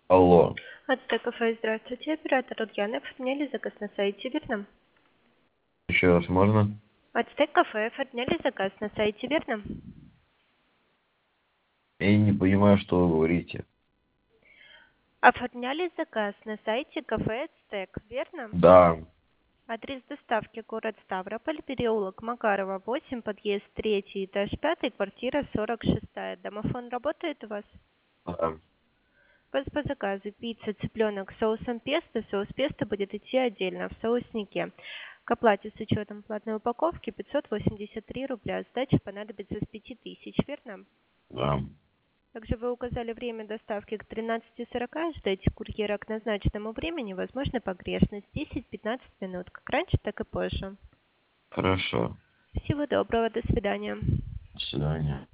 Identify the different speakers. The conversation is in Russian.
Speaker 1: Алло.
Speaker 2: От ТКФ, здравствуйте. Оператор Ульяна. Оформляли заказ на сайте, верно?
Speaker 1: Еще раз можно?
Speaker 2: От ТКФ оформляли заказ на сайте, верно?
Speaker 1: Я не понимаю, что вы говорите.
Speaker 2: Оформляли заказ на сайте кафе Ацтек, верно?
Speaker 1: Да,
Speaker 2: Адрес доставки город Ставрополь, переулок Макарова, 8, подъезд 3, этаж 5, квартира 46. Домофон работает у вас?
Speaker 1: да.
Speaker 2: По заказу пицца, цыпленок с соусом песто. Соус песто будет идти отдельно в соуснике. К оплате с учетом платной упаковки 583 рубля. Сдача понадобится с 5000, верно?
Speaker 1: Да.
Speaker 2: Также вы указали время доставки к 13:40. Ждайте курьера к назначенному времени. Возможно погрешность 10-15 минут. Как раньше, так и позже.
Speaker 1: Хорошо.
Speaker 2: Всего доброго. До свидания.
Speaker 1: До свидания.